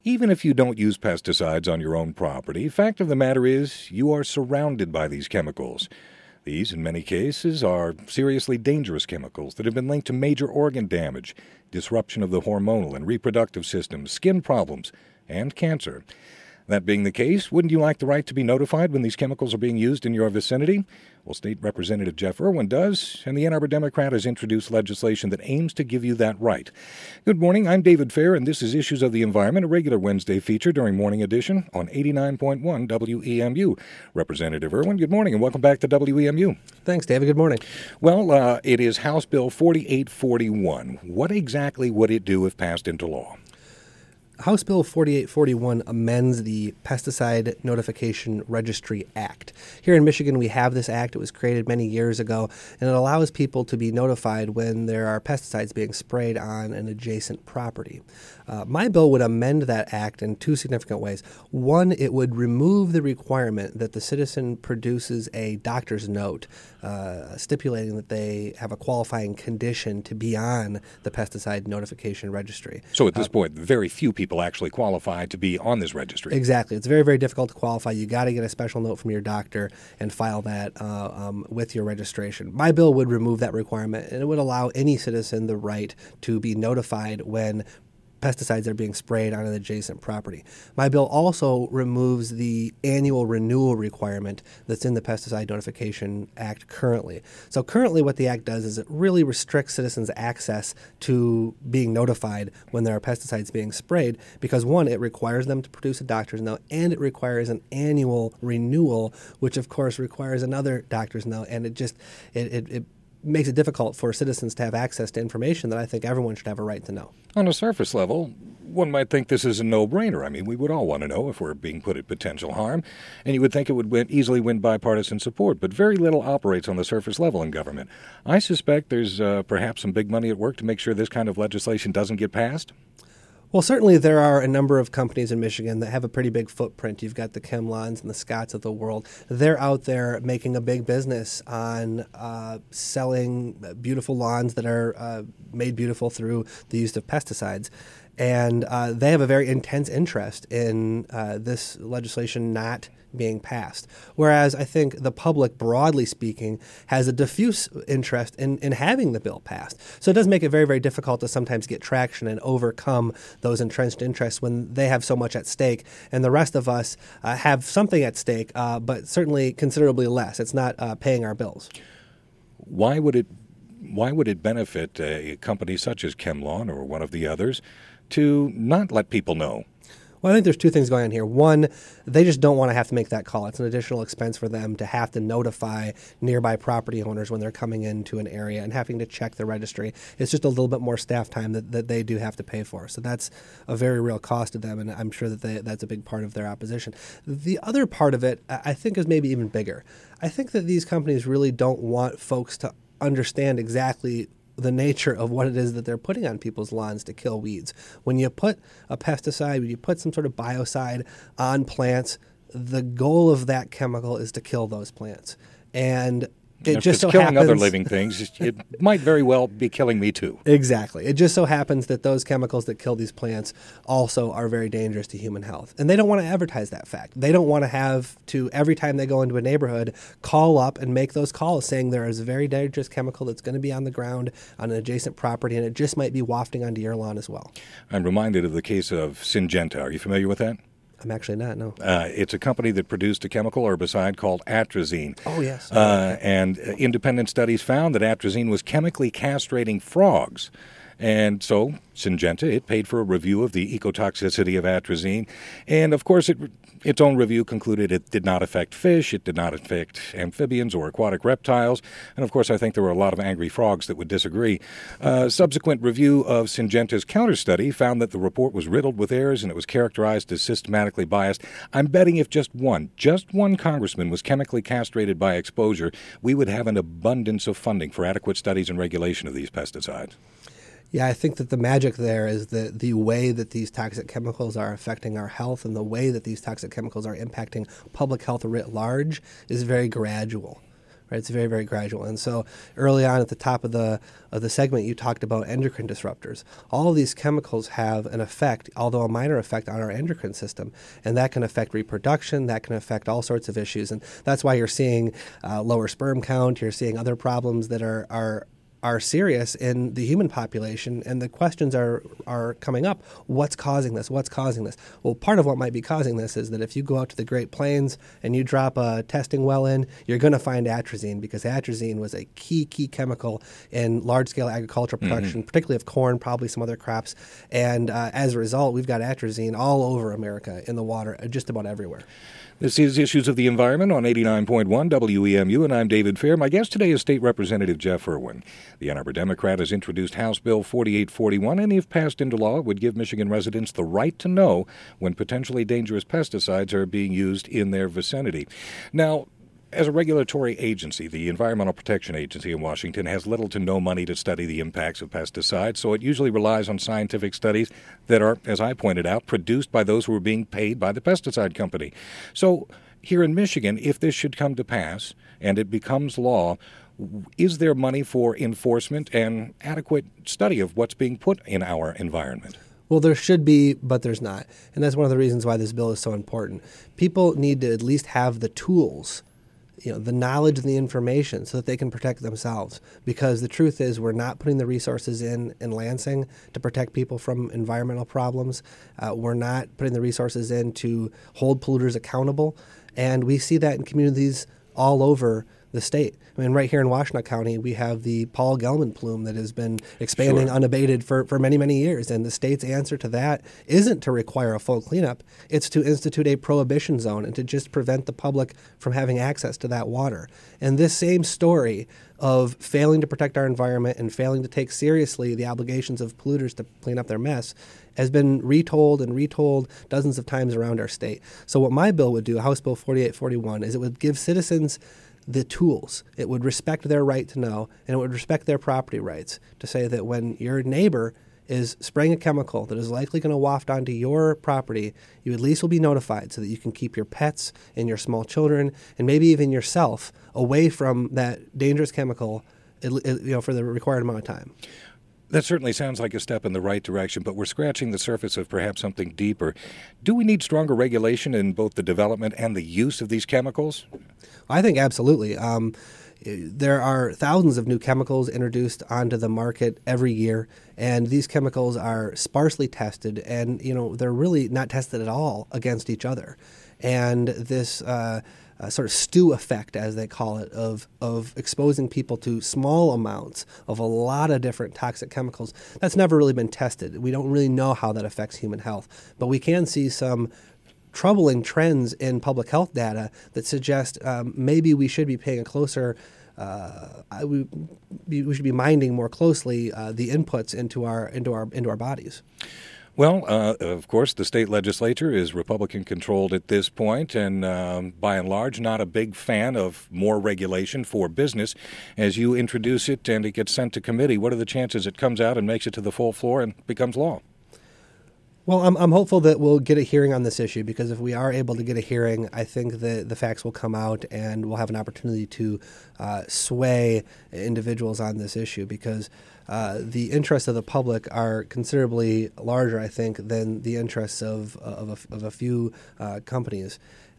Even if you don't use pesticides on your own property, fact of the matter is you are surrounded by these chemicals. These, in many cases, are seriously dangerous chemicals that have been linked to major organ damage, disruption of the hormonal and reproductive systems, skin problems, and cancer. That being the case, wouldn't you like the right to be notified when these chemicals are being used in your vicinity? Well, State Representative Jeff Irwin does, and the Ann Arbor Democrat has introduced legislation that aims to give you that right. Good morning, I'm David Fair, and this is Issues of the Environment, a regular Wednesday feature during Morning Edition on 89.1 WEMU. Representative Irwin, good morning, and welcome back to WEMU. Thanks, David. Good morning. Well, it is House Bill 4841. What exactly would it do if passed into law? House Bill 4841 amends the Pesticide Notification Registry Act. Here in Michigan, we have this act. It was created many years ago, and it allows people to be notified when there are pesticides being sprayed on an adjacent property. My bill would amend that act in two significant ways. One, it would remove the requirement that the citizen produces a doctor's note stipulating that they have a qualifying condition to be on the Pesticide Notification Registry. So at this point, very few people actually qualify to be on this registry. Exactly. It's very, very difficult to qualify. You got to get a special note from your doctor and file that with your registration. My bill would remove that requirement, and it would allow any citizen the right to be notified when pesticides are being sprayed on an adjacent property. My bill also removes the annual renewal requirement that's in the Pesticide Notification Act currently. So currently what the act does is it really restricts citizens' access to being notified when there are pesticides being sprayed because, one, it requires them to produce a doctor's note, and it requires an annual renewal, which of course requires another doctor's note, and it makes it difficult for citizens to have access to information that I think everyone should have a right to know. On a surface level, one might think this is a no-brainer. I mean, we would all want to know if we're being put at potential harm, and you would think it would easily win bipartisan support, but very little operates on the surface level in government. I suspect there's perhaps some big money at work to make sure this kind of legislation doesn't get passed. Well, certainly there are a number of companies in Michigan that have a pretty big footprint. You've got the ChemLawns and the Scotts of the world. They're out there making a big business on selling beautiful lawns that are made beautiful through the use of pesticides. And they have a very intense interest in this legislation not being passed. Whereas I think the public, broadly speaking, has a diffuse interest in having the bill passed. So it does make it very, very difficult to sometimes get traction and overcome those entrenched interests when they have so much at stake. And the rest of us have something at stake, but certainly considerably less. It's not paying our bills. Why would it benefit a company such as ChemLawn or one of the others to not let people know? Well, I think there's two things going on here. One, they just don't want to have to make that call. It's an additional expense for them to have to notify nearby property owners when they're coming into an area and having to check the registry. It's just a little bit more staff time that they do have to pay for. So that's a very real cost to them, and I'm sure that that's a big part of their opposition. The other part of it, I think, is maybe even bigger. I think that these companies really don't want folks to understand exactly the nature of what it is that they're putting on people's lawns to kill weeds. When you put a pesticide, when you put some sort of biocide on plants, the goal of that chemical is to kill those plants. And it if just it's so killing happens, other living things, it might very well be killing me too. Exactly. It just so happens that those chemicals that kill these plants also are very dangerous to human health. And they don't want to advertise that fact. They don't want to have to, every time they go into a neighborhood, call up and make those calls saying there is a very dangerous chemical that's going to be on the ground on an adjacent property, and it just might be wafting onto your lawn as well. I'm reminded of the case of Syngenta. Are you familiar with that? I'm actually not, no. It's a company that produced a chemical herbicide called atrazine. Oh, yes. And independent studies found that atrazine was chemically castrating frogs. And so Syngenta, it paid for a review of the ecotoxicity of atrazine. And, of course, its own review concluded it did not affect fish, it did not affect amphibians or aquatic reptiles. And, of course, I think there were a lot of angry frogs that would disagree. Subsequent review of Syngenta's counter-study found that the report was riddled with errors and it was characterized as systematically biased. I'm betting if just one congressman was chemically castrated by exposure, we would have an abundance of funding for adequate studies and regulation of these pesticides. Yeah, I think that the magic there is the way that these toxic chemicals are affecting our health and the way that these toxic chemicals are impacting public health writ large is very gradual. right? It's very, very gradual. And so early on at the top of the segment, you talked about endocrine disruptors. All of these chemicals have an effect, although a minor effect, on our endocrine system, and that can affect reproduction, that can affect all sorts of issues. And that's why you're seeing lower sperm count, you're seeing other problems that are serious in the human population, and the questions are coming up. What's causing this? What's causing this? Well, part of what might be causing this is that if you go out to the Great Plains and you drop a testing well in, you're going to find atrazine, because atrazine was a key chemical in large-scale agricultural production, particularly of corn, probably some other crops. And as a result, we've got atrazine all over America in the water, just about everywhere. This is Issues of the Environment on 89.1 WEMU, and I'm David Fair. My guest today is State Representative Jeff Irwin. The Ann Arbor Democrat has introduced House Bill 4841, and if passed into law, it would give Michigan residents the right to know when potentially dangerous pesticides are being used in their vicinity. Now, as a regulatory agency, the Environmental Protection Agency in Washington has little to no money to study the impacts of pesticides, so it usually relies on scientific studies that are, as I pointed out, produced by those who are being paid by the pesticide company. So here in Michigan, if this should come to pass and it becomes law, is there money for enforcement and adequate study of what's being put in our environment? Well, there should be, but there's not. And that's one of the reasons why this bill is so important. People need to at least have the tools, the knowledge and the information so that they can protect themselves. Because the truth is, we're not putting the resources in Lansing to protect people from environmental problems. We're not putting the resources in to hold polluters accountable. And we see that in communities all over the state. I mean, right here in Washtenaw County, we have the Paul Gelman plume that has been expanding unabated for many, many years. And the state's answer to that isn't to require a full cleanup. It's to institute a prohibition zone and to just prevent the public from having access to that water. And this same story of failing to protect our environment and failing to take seriously the obligations of polluters to clean up their mess has been retold and retold dozens of times around our state. So what my bill would do, House Bill 4841, is it would give citizens the tools. It would respect their right to know, and it would respect their property rights to say that when your neighbor is spraying a chemical that is likely going to waft onto your property, you at least will be notified so that you can keep your pets and your small children and maybe even yourself away from that dangerous chemical for the required amount of time. That certainly sounds like a step in the right direction, but we're scratching the surface of perhaps something deeper. Do we need stronger regulation in both the development and the use of these chemicals? I think absolutely. There are thousands of new chemicals introduced onto the market every year, and these chemicals are sparsely tested, and they're really not tested at all against each other. And this sort of stew effect, as they call it, of exposing people to small amounts of a lot of different toxic chemicals, that's never really been tested. We don't really know how that affects human health, but we can see some troubling trends in public health data that suggest maybe we should be paying a closer we should be minding more closely the inputs into our bodies. Well, of course, the state legislature is Republican-controlled at this point, and by and large, not a big fan of more regulation for business. As you introduce it and it gets sent to committee, what are the chances it comes out and makes it to the full floor and becomes law? Well, I'm hopeful that we'll get a hearing on this issue, because if we are able to get a hearing, I think that the facts will come out and we'll have an opportunity to sway individuals on this issue, because the interests of the public are considerably larger, I think, than the interests of a few companies.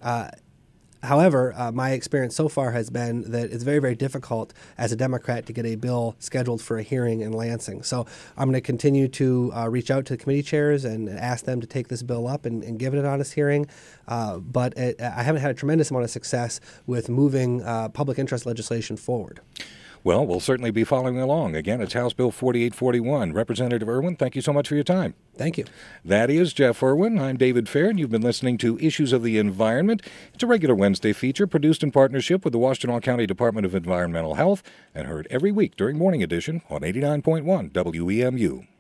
However, my experience so far has been that it's very, very difficult as a Democrat to get a bill scheduled for a hearing in Lansing. So I'm going to continue to reach out to the committee chairs and ask them to take this bill up and give it an honest hearing. But I haven't had a tremendous amount of success with moving public interest legislation forward. Well, we'll certainly be following along. Again, it's House Bill 4841. Representative Irwin, thank you so much for your time. Thank you. That is Jeff Irwin. I'm David Fair, and you've been listening to Issues of the Environment. It's a regular Wednesday feature produced in partnership with the Washtenaw County Department of Environmental Health and heard every week during Morning Edition on 89.1 WEMU.